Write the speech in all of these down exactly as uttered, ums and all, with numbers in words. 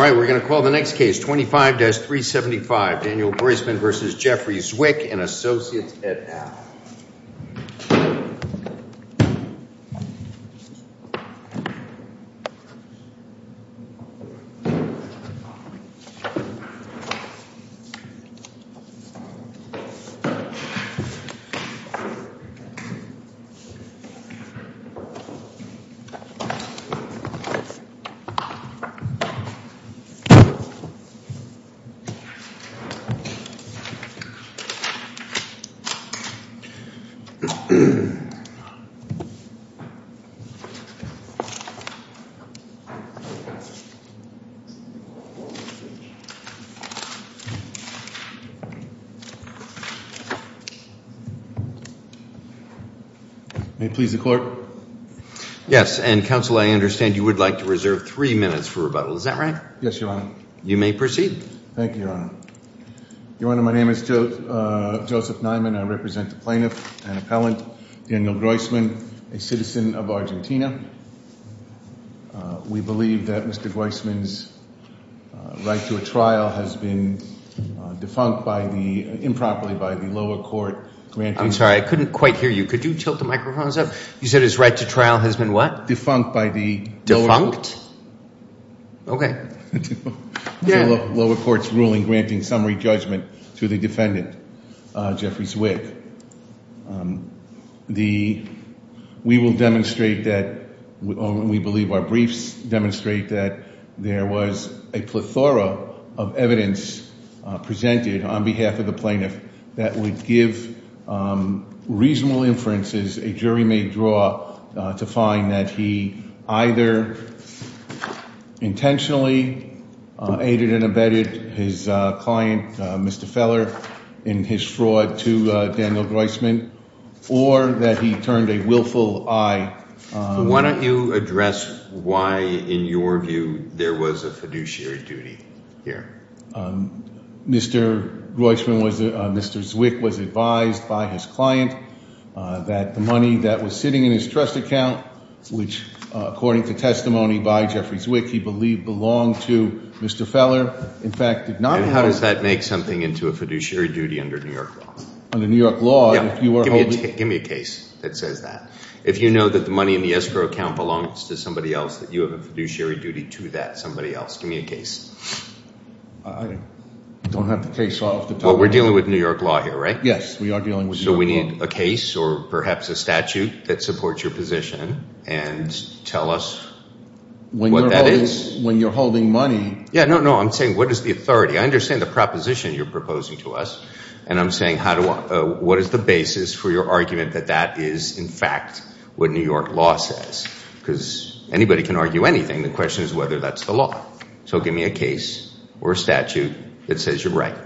right, we're going to call the next case, twenty-five dash three seventy-five, Daniel Groisman versus Jeffrey Zwick and Associates et al. May it please the Court? Yes, and counsel, I understand you would like to reserve three minutes for rebuttal. Is that right? Yes, Your Honor. You may proceed. Thank you, Your Honor. Your Honor, my name is jo- uh, Joseph Nyman. I represent the plaintiff and appellant, Daniel Groisman, a citizen of Argentina. Uh, we believe that Mister Groisman's uh, right to a trial has been uh, defunct by the, uh, improperly by the lower court. Granting I'm sorry, I couldn't quite hear you. Could you tilt the microphones up? You said his right to trial has been what? Defunct by the Defunct? Lower okay. yeah. The lower court's ruling granting summary judgment to the defendant, uh, Jeffrey Zwick. Um, the, we will demonstrate that, or we believe our briefs demonstrate that there was a plethora of evidence uh, presented on behalf of the plaintiff that would give um, reasonable inferences a jury may draw uh, to find that he either intentionally uh, aided and abetted his uh, client, uh, Mister Feller, in his fraud to uh, Daniel Groisman, or that he turned a willful eye. Um, Why don't you address why, in your view, there was a fiduciary duty here? Um, Mister Groisman was, uh, Mister Zwick was advised by his client uh, that the money that was sitting in his trust account, which, uh, according to testimony by Jeffrey Zwick, he believed belonged to Mister Feller, in fact, did not. And how does that make something into a fiduciary duty under New York law? Under New York law, yeah. if you were give holding... Me a t- give me a case that says that. If you know that the money in the escrow account belongs to somebody else, that you have a fiduciary duty to that somebody else. Give me a case. I don't have the case off the top. Well, we're dealing with New York law here, right? Yes, we are dealing with New so York law. So we need a case or perhaps a statute that supports your position and tell us when what you're that holding, is. When you're holding money... Yeah, no, no, I'm saying what is the authority? I understand the proposition you're proposing to us, and I'm saying how do I, uh, what is the basis for your argument that that is, in fact, what New York law says? Because anybody can argue anything. The question is whether that's the law. So give me a case or a statute that says you're right.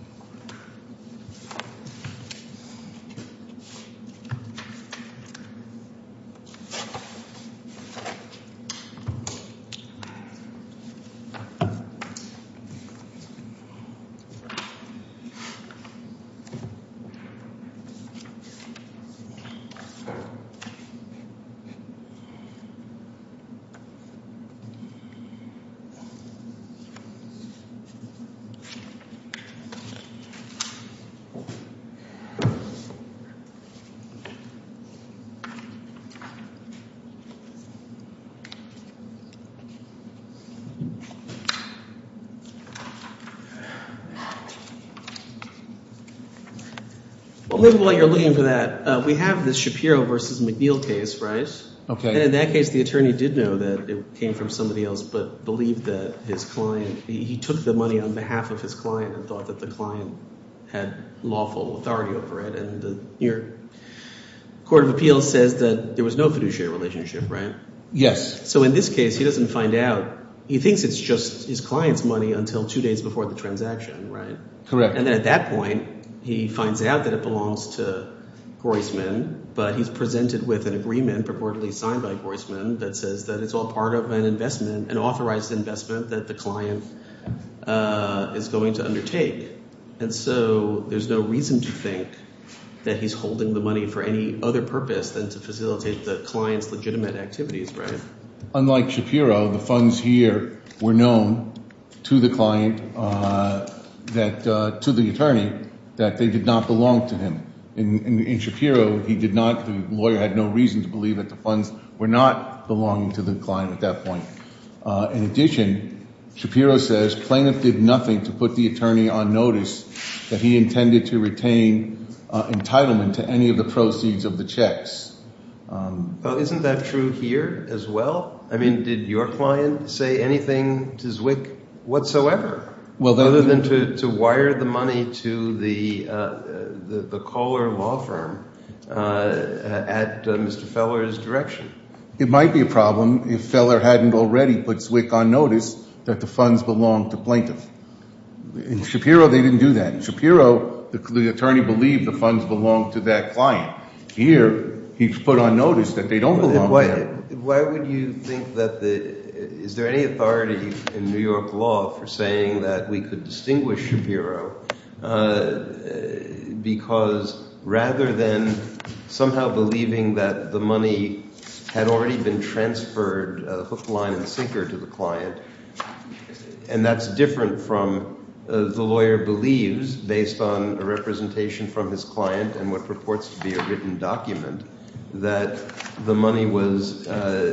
Well, maybe while you're looking for that, uh, we have this Shapiro versus McNeil case, right? Okay. And in that case, the attorney did know that it came from somebody else, but believed that his client, he, he took the money on behalf of his client and thought that the client had lawful authority over it. And the New York Court of Appeals says that there was no fiduciary relationship, right? Yes. So in this case, he doesn't find out. He thinks it's just his client's money until two days before the transaction, right? Correct. And then at that point, he finds out that it belongs to Groisman, but he's presented with an agreement purportedly signed by Groisman that says that it's all part of an investment, an authorized investment that the client uh, is going to undertake. And so there's no reason to think that he's holding the money for any other purpose than to facilitate the client's legitimate activities, right? Unlike Shapiro, the funds here were known to the client, uh, that uh, to the attorney, that they did not belong to him. In, in, in Shapiro, he did not, the lawyer had no reason to believe that the funds were not belonging to the client at that point. Uh, in addition, Shapiro says plaintiff did nothing to put the attorney on notice that he intended to retain uh, entitlement to any of the proceeds of the checks. Um, well, isn't that true here as well? I mean, did your client say anything to Zwick whatsoever? Well, that, other than to, to wire the money to the uh, the, the Kohler law firm uh, at uh, Mister Feller's direction? It might be a problem if Feller hadn't already put Zwick on notice that the funds belonged to plaintiff. In Shapiro, they didn't do that. In Shapiro, the, the attorney believed the funds belonged to that client. Here, he's put on notice that they don't belong why, to him. Why would you think that the is there any authority in New York law for saying that we could distinguish Shapiro uh, because rather than somehow believing that the money had already been transferred uh, hook, line, and sinker to the client, and that's different from uh, the lawyer believes based on a representation from his client and what purports to be a written document that the money was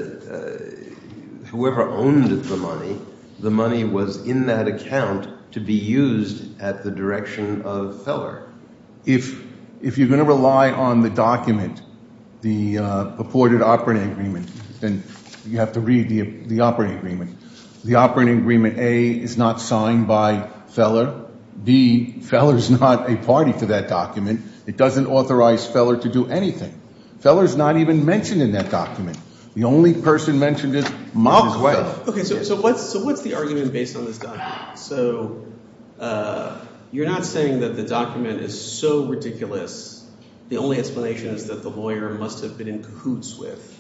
uh, uh, whoever owned the money, the money was in that account to be used at the direction of Feller. If if you're going to rely on the document, the uh, purported operating agreement, then you have to read the the operating agreement. The operating agreement, A, is not signed by Feller. B, Feller's not a party to that document. It doesn't authorize Feller to do anything. Feller's not even mentioned in that document. The only person mentioned is Malcolm Feller. Okay, so, so what's so what's the argument based on this document? So uh, you're not saying that the document is so ridiculous. The only explanation is that the lawyer must have been in cahoots with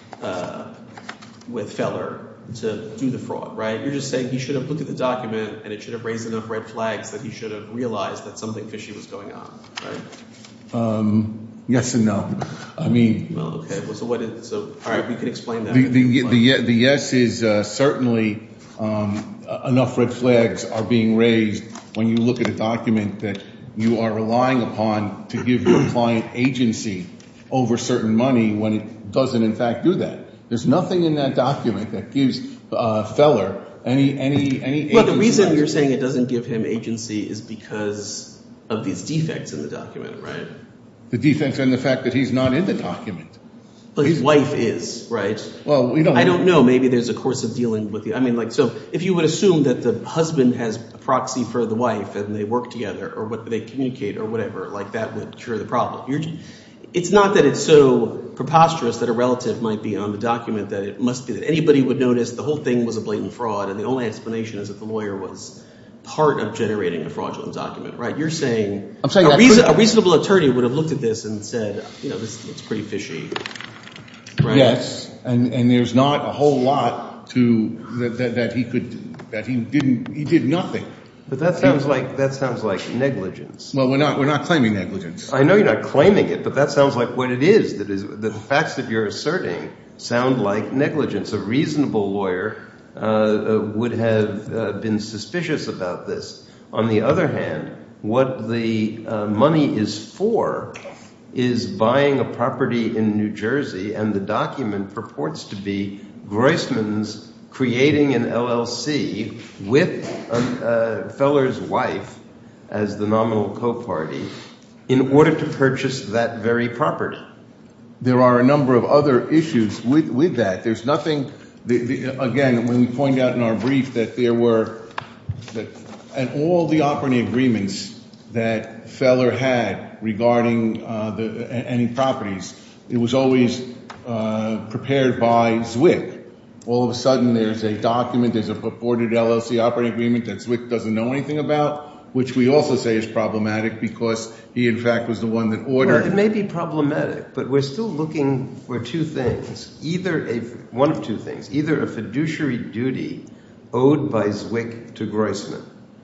uh, with Feller to do the fraud, right? You're just saying he should have looked at the document and it should have raised enough red flags that he should have realized that something fishy was going on, right? Um. Yes and no. I mean, well, okay. Well, so what is so? All right, we can explain that. The the the, the yes is uh, certainly um, enough red flags are being raised when you look at a document that you are relying upon to give your client agency over certain money when it doesn't in fact do that. There's nothing in that document that gives uh, Feller any any any. Well, the reason you're saying it doesn't give him agency is because of these defects in the document, right? The defects and the fact that he's not in the document. But his wife is, right? Well, we don't. I don't know. Maybe there's a course of dealing with you. I mean, like, so if you would assume that the husband has a proxy for the wife and they work together or what they communicate or whatever, like that would cure the problem. You're, it's not that it's so preposterous that a relative might be on the document that it must be that anybody would notice the whole thing was a blatant fraud and the only explanation is that the lawyer was part of generating a fraudulent document, right? You're saying, I'm saying a, reason, a reasonable attorney would have looked at this and said, you know, this looks pretty fishy, right? Yes, and and there's not a whole lot to that, that, that he could that he didn't he did nothing. But that sounds he, like that sounds like negligence. Well, we're not we're not claiming negligence. I know you're not claiming it, but that sounds like what it is. That is that the facts that you're asserting sound like negligence. A reasonable lawyer Uh, uh, would have uh, been suspicious about this. On the other hand, what the uh, money is for is buying a property in New Jersey, and the document purports to be Groisman's creating an L L C with um, uh, Feller's wife as the nominal co-party in order to purchase that very property. There are a number of other issues with, with that. There's nothing... The, the, again, when we point out in our brief that there were, that, and all the operating agreements that Feller had regarding uh, the, any properties, it was always uh, prepared by Zwick. All of a sudden, there's a document, there's a purported L L C operating agreement that Zwick doesn't know anything about, which we also say is problematic because he, in fact, was the one that ordered. Well, it may be problematic, but we're still looking for two things. Either a, one of two things. Either a fiduciary duty owed by Zwick to Groisman.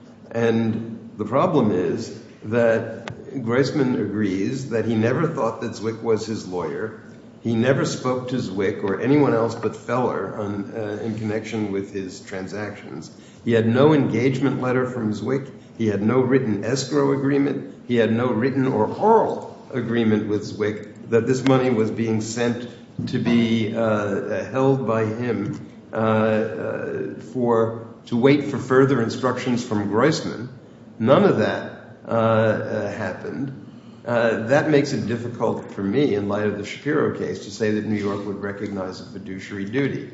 And the problem is that Groisman agrees that he never thought that Zwick was his lawyer. He never spoke to Zwick or anyone else but Feller on, uh, in connection with his transactions. He had no engagement letter from Zwick. He had no written escrow agreement. He had no written or oral agreement with Zwick that this money was being sent to be uh, held by him uh, uh, for to wait for further instructions from Groisman. None of that uh, uh, happened. Uh, that makes it difficult for me, in light of the Shapiro case, to say that New York would recognize a fiduciary duty.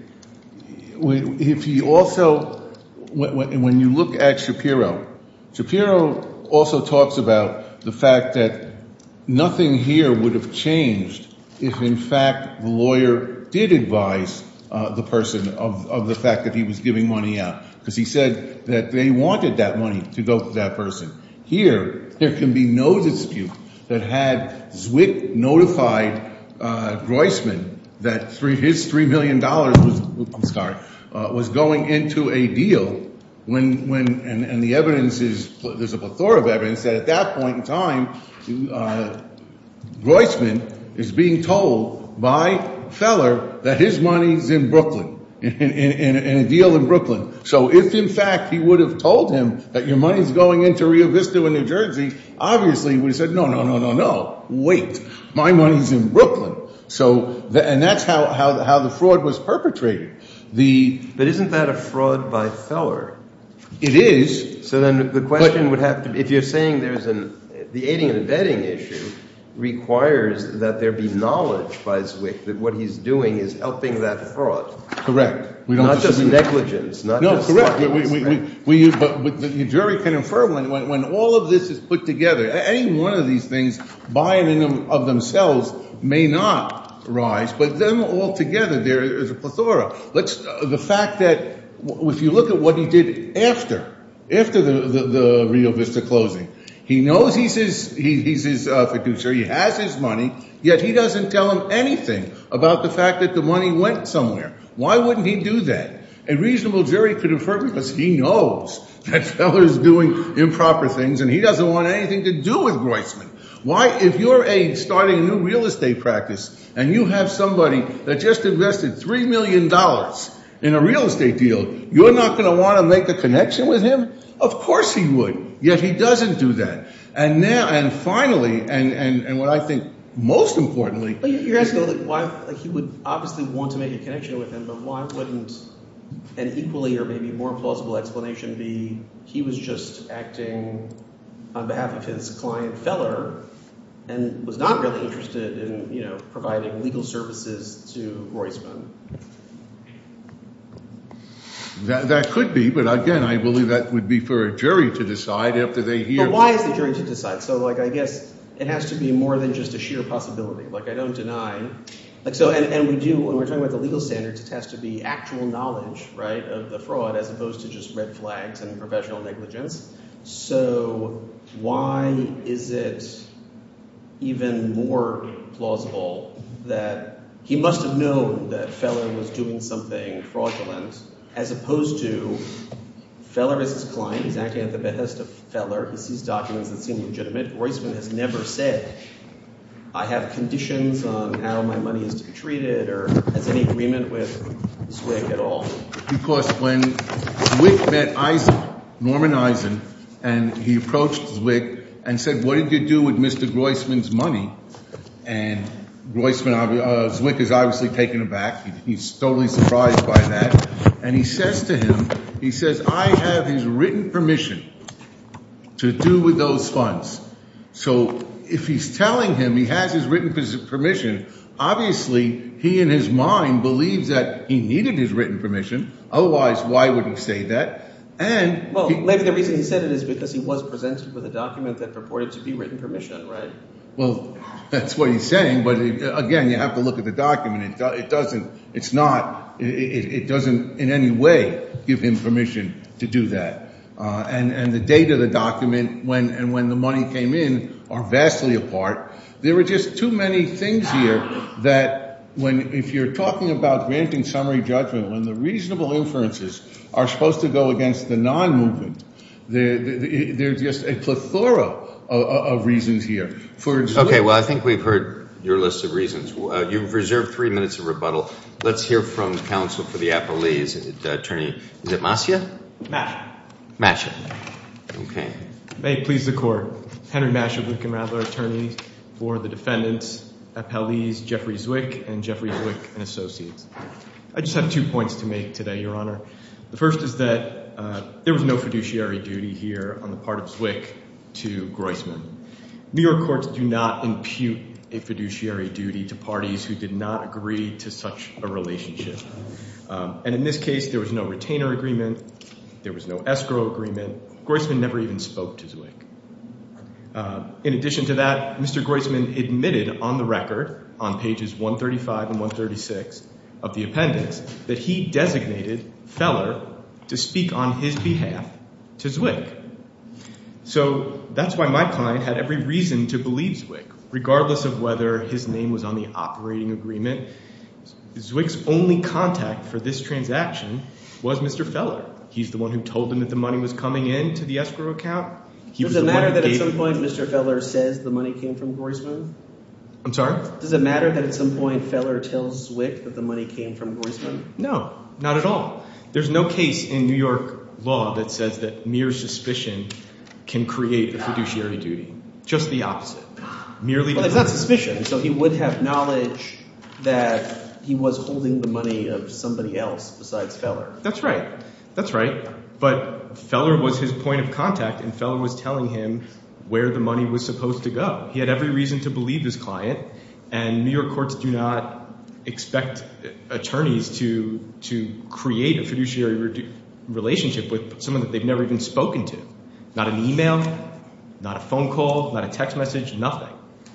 If you also, when, when you look at Shapiro, Shapiro also talks about the fact that nothing here would have changed if, in fact, the lawyer did advise uh, the person of, of the fact that he was giving money out, because he said that they wanted that money to go to that person. Here, there can be no dispute that had Zwick notified uh, Groisman that three, his three million dollars was, I'm sorry, uh, was going into a deal when, when, and, and the evidence is, there's a plethora of evidence that at that point in time, uh, Groisman is being told by Feller that his money's in Brooklyn, in, in, in, in a deal in Brooklyn. So if, in fact, he would have told him that your money's going into Rio Vista in New Jersey, obviously he would have said, no, no, no, no, no, wait, my money's in Brooklyn. So, the, and that's how, how, how the fraud was perpetrated. The, but isn't that a fraud by Feller? It is. So then the question would have to be, if you're saying there's an, the aiding and abetting issue requires that there be knowledge by Zwick that what he's doing is helping that fraud. Correct. We don't not just disagree. negligence, not no, just correct. We, slightness, we, right? we, we, but, but the jury can infer when, when, when all of this is put together, any one of these things by and in them of themselves may not rise, but them all together, there is a plethora. Let's, uh, the fact that if you look at what he did after, after the, the, the Rio Vista closing, he knows he's his, he, he's his uh, fiduciary, he has his money, yet he doesn't tell him anything about the fact that the money went somewhere. Why wouldn't he do that? A reasonable jury could infer because he knows that Feller's doing improper things and he doesn't want anything to do with Groisman. Why, if you're a starting a new real estate practice and you have somebody that just invested three million dollars in a real estate deal, you're not going to want to make a connection with him? Of course he would. Yet he doesn't do that. And now, and finally, and, and, and what I think most importantly. Well, you're asking like, why, like he would obviously want to make a connection with him, but why wouldn't an equally or maybe more plausible explanation be he was just acting on behalf of his client Feller and was not really interested in, you know, providing legal services to Groisman? That, that could be, but again, I believe that would be for a jury to decide after they hear. But why is the jury to decide? So, like, I guess it has to be more than just a sheer possibility. Like, I don't deny. Like, so, and, and we do, when we're talking about the legal standards, it has to be actual knowledge, right, of the fraud as opposed to just red flags and professional negligence. So why is it even more plausible that he must have known that Feller was doing something fraudulent as opposed to Feller is his client, he's acting at the behest of Feller, he sees documents that seem legitimate. Groisman has never said, I have conditions on how my money is to be treated or has any agreement with Zwick at all. Because when Zwick met Eisen, Norman Eisen, and he approached Zwick and said, what did you do with Mister Groisman's money? And Groisman, uh, Zwick is obviously taken aback. He, he's totally surprised by that. And he says to him, he says, I have his written permission to do with those funds. So if he's telling him he has his written permission, obviously he in his mind believes that he needed his written permission. Otherwise, why would he say that? And well, he, maybe the reason he said it is because he was presented with a document that purported to be written permission, right? Well, that's what he's saying, but it, again, you have to look at the document. It, do, it doesn't, it's not, it, it, it doesn't in any way give him permission to do that. Uh, and, and the date of the document when, and when the money came in are vastly apart. There are just too many things here that when, if you're talking about granting summary judgment, when the reasonable inferences are supposed to go against the non-movement, there, there, there's just a plethora of, of reasons here. For okay, well, I think we've heard your list of reasons. Uh, you've reserved three minutes of rebuttal. Let's hear from counsel for the appellee. Is it uh, attorney, is it Masia? Masher. Masher. Okay. May it please the Court. Henry Masher, Wick and Radler, attorneys for the defendants, appellees Jeffrey Zwick and Jeffrey Zwick and Associates. I just have two points to make today, Your Honor. The first is that uh, there was no fiduciary duty here on the part of Zwick to Groisman. New York courts do not impute a fiduciary duty to parties who did not agree to such a relationship. Um, and in this case, there was no retainer agreement. There was no escrow agreement. Groisman never even spoke to Zwick. Uh, in addition to that, Mister Groisman admitted on the record on pages one thirty-five and one thirty-six of the appendix that he designated Feller to speak on his behalf to Zwick. So that's why my client had every reason to believe Zwick, regardless of whether his name was on the operating agreement. Zwick's only contact for this transaction was Mister Feller. He's the one who told him that the money was coming in to the escrow account. He Does it matter that at some point Mister Feller says the money came from Groisman? I'm sorry? Does it matter that at some point Feller tells Zwick that the money came from Groisman? No, not at all. There's no case in New York law that says that mere suspicion can create a fiduciary duty. Just the opposite. Merely well, it's not suspicion, so he would have knowledge that he was holding the money of somebody else besides Feller. That's right. That's right. But Feller was his point of contact, and Feller was telling him where the money was supposed to go. He had every reason to believe his client, and New York courts do not expect attorneys to to create a fiduciary re- relationship with someone that they've never even spoken to. Not an email, not a phone call, not a text message, nothing.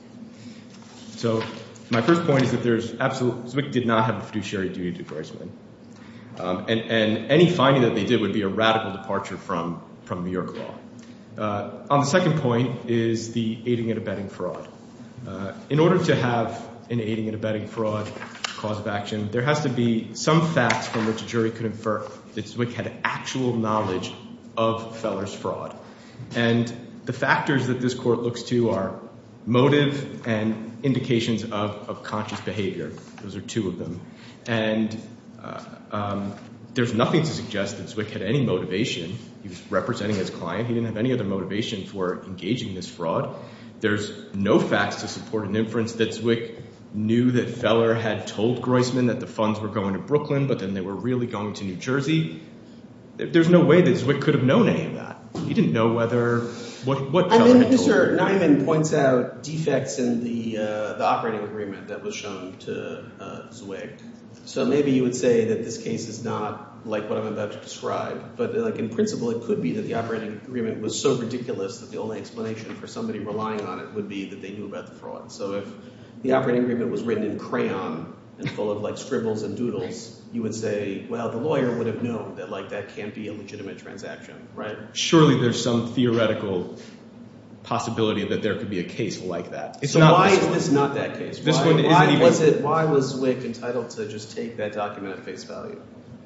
So my first point is that there's absolute, Zwick did not have a fiduciary duty to Groisman. Um, and, and any finding that they did would be a radical departure from, from New York law. Uh, on the second point is the aiding and abetting fraud. Uh, in order to have an aiding and abetting fraud cause of action, there has to be some facts from which a jury could infer that Zwick had actual knowledge of Feller's fraud. And the factors that this court looks to are motive and indications of, of conscious behavior. Those are two of them. And uh, um, there's nothing to suggest that Zwick had any motivation. He was representing his client. He didn't have any other motivation for engaging in this fraud. There's no facts to support an inference that Zwick knew that Feller had told Groisman that the funds were going to Brooklyn, but then they were really going to New Jersey. There's no way that Zwick could have known any of that. He didn't know whether what what Feller I mean, had Mister told him. Nyman points out defects in the uh, the operating agreement that was shown to uh, Zwick. So maybe you would say that this case is not like what I'm about to describe, but like in principle, it could be that the operating agreement was so ridiculous that the only explanation for somebody relying on it would be that they knew about the fraud. So if the operating agreement was written in crayon and full of like scribbles and doodles, you would say, well, the lawyer would have known that like that can't be a legitimate transaction, right? Surely there's some theoretical possibility that there could be a case like that. It's so not why this is one. this not that case? This why one isn't why even- was it? Why was Zwick entitled to just take that document at face value?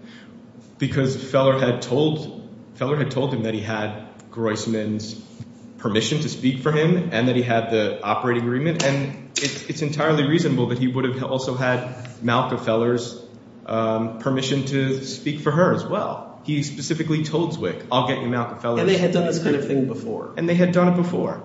Because Feller had told Feller had told him that he had Groisman's permission to speak for him and that he had the operating agreement, and it's, it's entirely reasonable that he would have also had Malka Feller's um, permission to speak for her as well. He specifically told Zwick, I'll get you Malka Feller's. And they had done this kind of thing before. And they had done it before.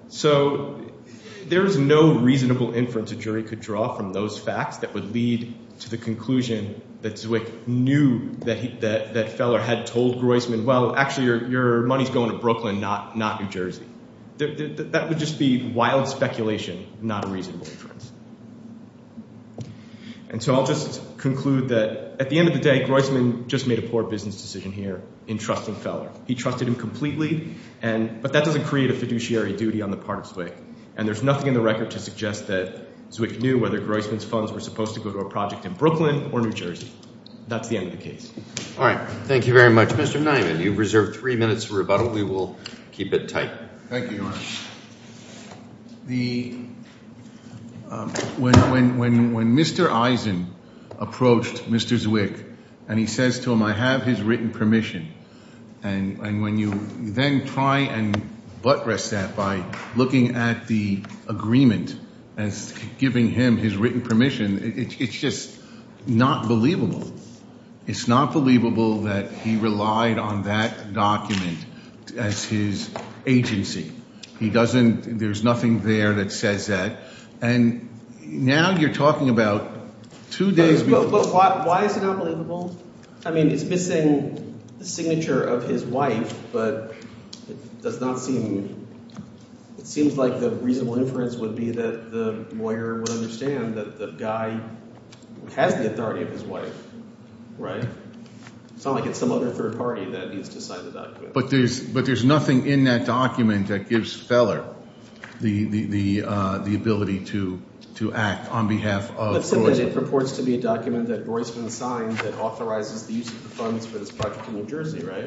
So there's no reasonable inference a jury could draw from those facts that would lead to the conclusion that Zwick knew that he, that, that Feller had told Groisman, well, actually, your, your money's going to Brooklyn, not, not New Jersey. There, there, that would just be wild speculation, not a reasonable inference. And so I'll just conclude that at the end of the day, Groisman just made a poor business decision here in trusting Feller. He trusted him completely, and but that doesn't create a fiduciary duty on the part of Zwick. And there's nothing in the record to suggest that Zwick knew whether Groisman's funds were supposed to go to a project in Brooklyn or New Jersey. That's the end of the case. All right. Thank you very much. Mister Nyman, you've reserved three minutes for rebuttal. We will keep it tight. Thank you, Your Honor. The um, when when when when Mister Eisen approached Mister Zwick and he says to him, "I have his written permission," and and when you then try and buttress that by looking at the agreement as giving him his written permission, it, it, it's just not believable. It's not believable that he relied on that document as his agency. He doesn't, there's nothing there that says that. And now you're talking about two days before. But, but why, why is it not believable? I mean, it's missing the signature of his wife, but it does not seem, it seems like the reasonable inference would be that the lawyer would understand that the guy has the authority of his wife, right? It's not like it's some other third party that needs to sign the document. But there's but there's nothing in that document that gives Feller the the the, uh, the ability to to act on behalf of. Let's say that it purports to be a document that Groisman signed that authorizes the use of the funds for this project in New Jersey, right?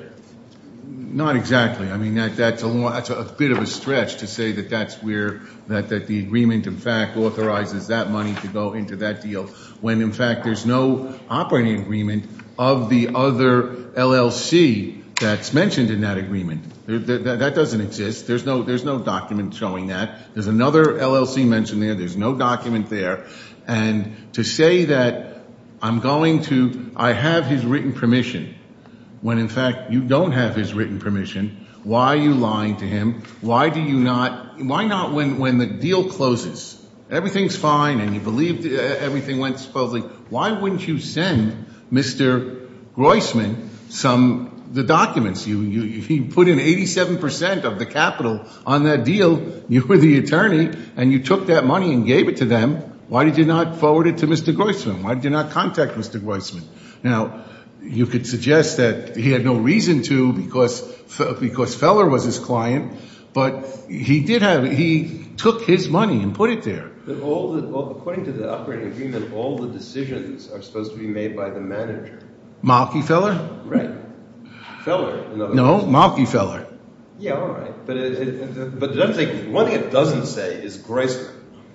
Not exactly. I mean, that that's a long, that's a bit of a stretch to say that that's where that that the agreement in fact authorizes that money to go into that deal, when in fact there's no operating agreement of the other L L C that's mentioned in that agreement. There, that, that doesn't exist. There's no there's no document showing that. There's another L L C mentioned there. There's no document there. And to say that I'm going to, I have his written permission, when in fact you don't have his written permission, why are you lying to him? Why do you not, why not when, when the deal closes, everything's fine and you believe everything went supposedly, why wouldn't you send Mister Groisman some, the documents? You, you, you put in eighty-seven percent of the capital on that deal. You were the attorney and you took that money and gave it to them. Why did you not forward it to Mister Groisman? Why did you not contact Mister Groisman? Now, you could suggest that he had no reason to because, because Feller was his client, but he did have, he took his money and put it there. But all the, well, according to the operating agreement, all the decisions are supposed to be made by the manager. Malky Feller? Right. Feller, in other No, words. Malky Feller. Yeah, all right. But it, it, but it doesn't say, one thing it doesn't say is Groisman.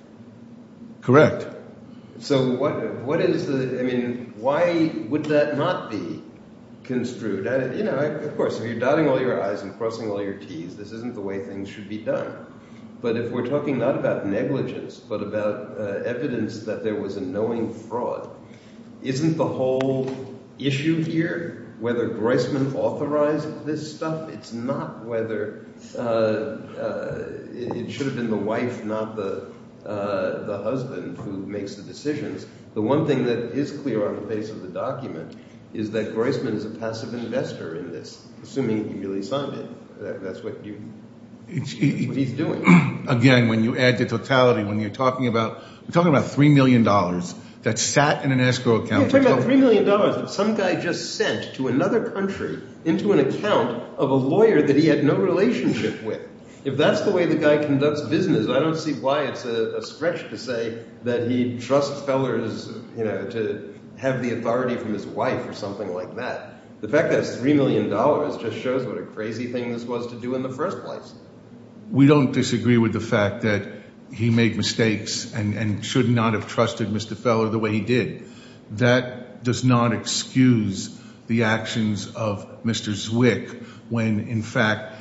Correct. So what what is the, I mean, why would that not be construed? I, you know, I, of course, if you're dotting all your I's and crossing all your T's, this isn't the way things should be done. But if we're talking not about negligence, but about uh, evidence that there was a knowing fraud, isn't the whole issue here whether Groisman authorized this stuff? It's not whether uh, uh, it, it should have been the wife, not the uh, the husband who makes the decisions. The one thing that is clear on the face of the document is that Groisman is a passive investor in this, assuming he really signed it. That, that's what you... It's, it, what he's doing. Again, when you add the totality, when you're talking about, we're talking about three million dollars that sat in an escrow account. You're talking about three million dollars that some guy just sent to another country into an account of a lawyer that he had no relationship with. If that's the way the guy conducts business, I don't see why it's a, a stretch to say that he trusts Feller's, you know, to have the authority from his wife or something like that. The fact that it's three million dollars just shows what a crazy thing this was to do in the first place. We don't disagree with the fact that he made mistakes and, and should not have trusted Mister Feller the way he did. That does not excuse the actions of Mister Zwick when, in fact,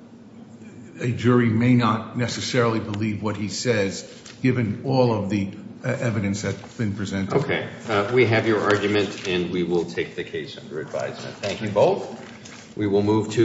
a jury may not necessarily believe what he says, given all of the uh, evidence that's been presented. Okay. Uh, we have your argument, and we will take the case under advisement. Thank you both. We will move to